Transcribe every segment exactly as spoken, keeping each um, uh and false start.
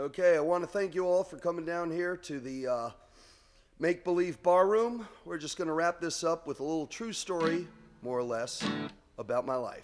Okay, I want to thank you all for coming down here to the uh, Make Believe Bar Room. We're just going to wrap this up with a little true story, more or less, about my life.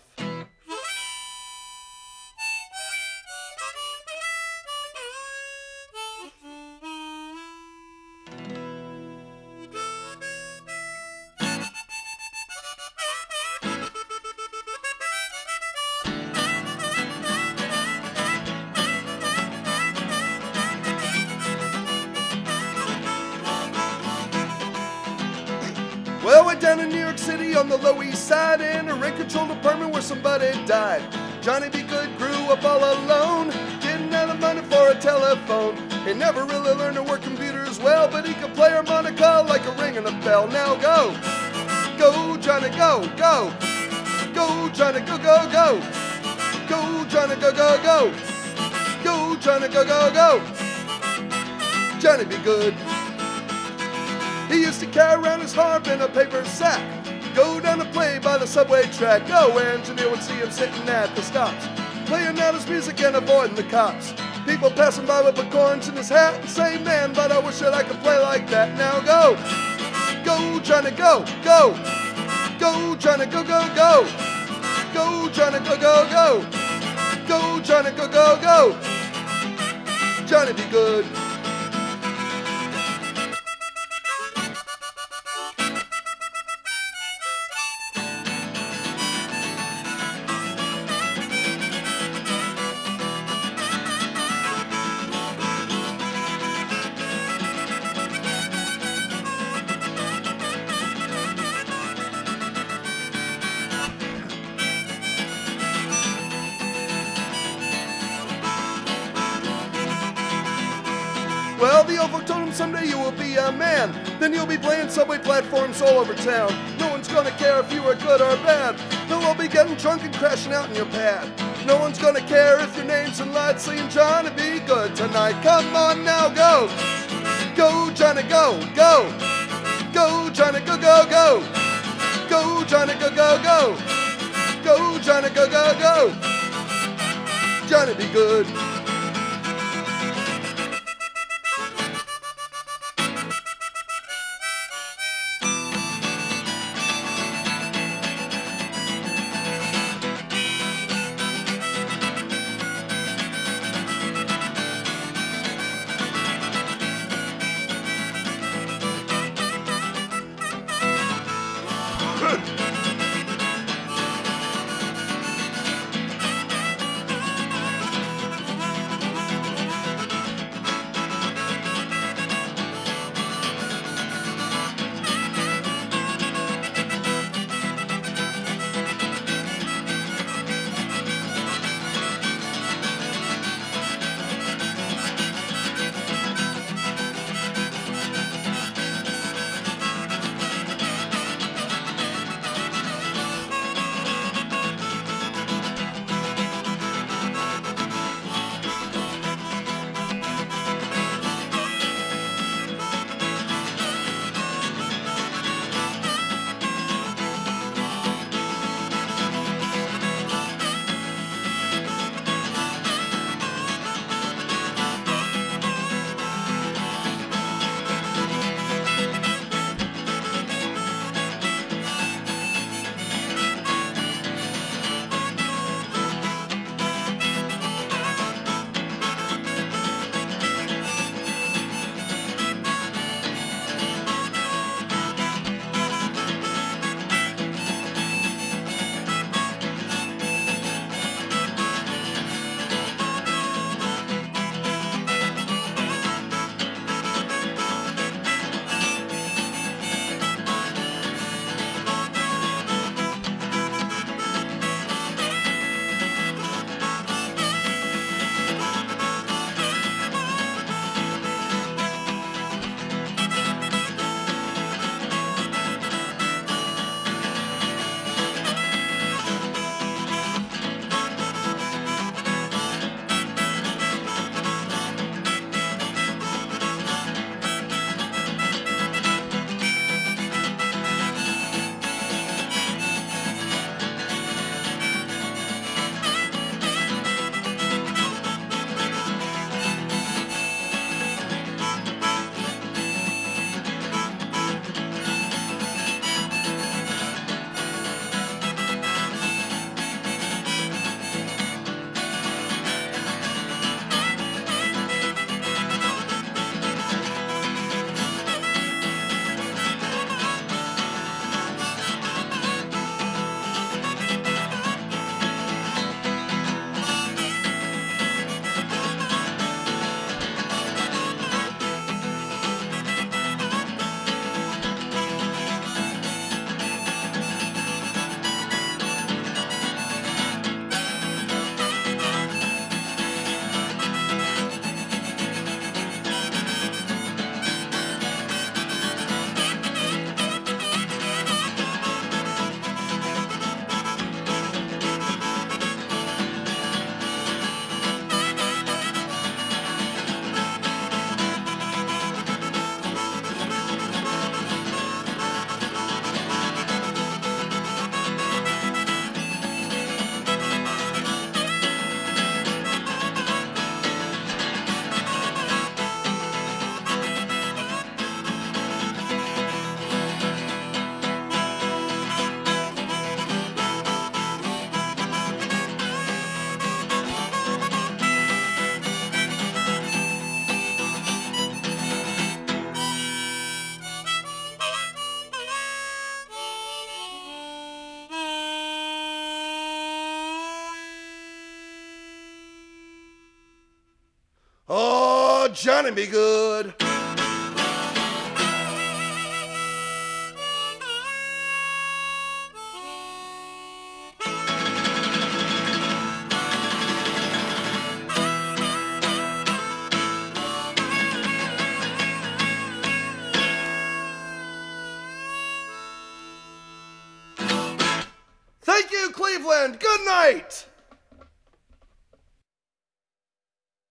Well, we're down in New York City on the Lower East Side in a rent-controlled apartment where somebody died. Johnny B. Good grew up all alone, didn't have the money for a telephone. He never really learned to work computers well, but he could play harmonica like a ring and a bell. Now go, go Johnny, go, go, go Johnny, go, go, go, go Johnny, go, go, go, go Johnny, go, go, go. Johnny B. Good. He used to carry around his harp in a paper sack, go down to play by the subway track. No engineer would see him sitting at the stops, playing out his music and avoiding the cops. People passing by with acorns in his hat and say, man, but I wish that I could play like that. Now go, go Johnny, go, go, go Johnny, go, go, go, go Johnny, go, go, go, go Johnny, go, go, go. Johnny B. Good. Well, the old folk told him someday you will be a man. Then you'll be playing subway platforms all over town. No one's gonna care if you are good or bad. They'll all be getting drunk and crashing out in your pad. No one's gonna care if your name's in lights saying Johnny B. Good tonight. Come on now, go. Go, Johnny, go, go. Go, Johnny, go, go, go. Go, Johnny, go, go, go. Go, Johnny, go, go, go. Johnny B. Good. Oh, Johnny Be Good. Thank you, Cleveland. Good night.